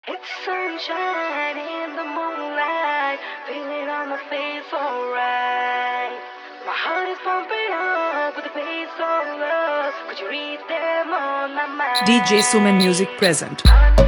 It's sunshine in the moonlight, feeling on my face alright. My heart is pumping up with the bass of love. Could you read them on my mind? DJ Suman Music present.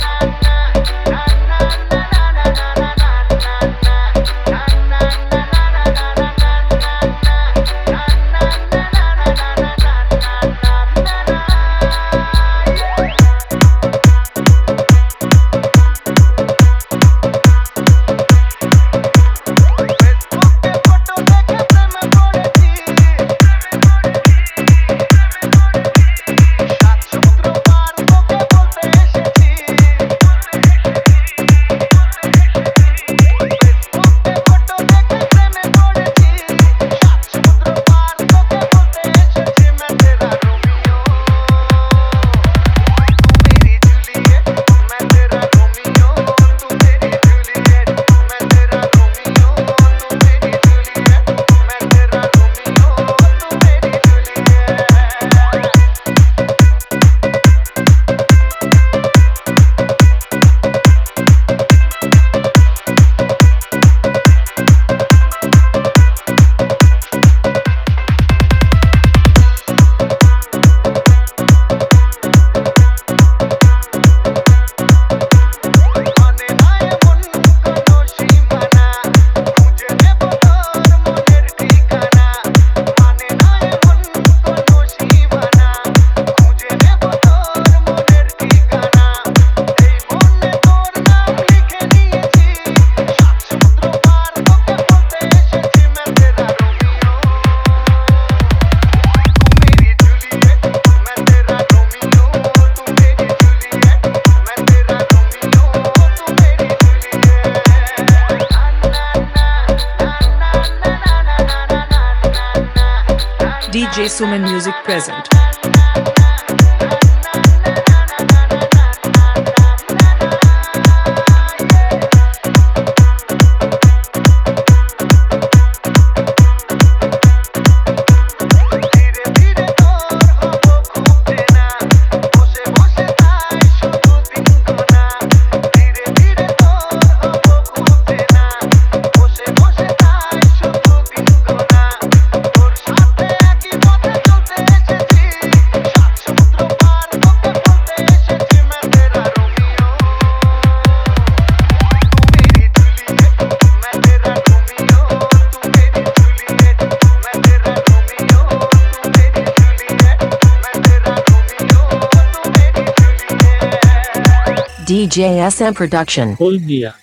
DJ Suman Music present. DJ SM Production. खोल दिया।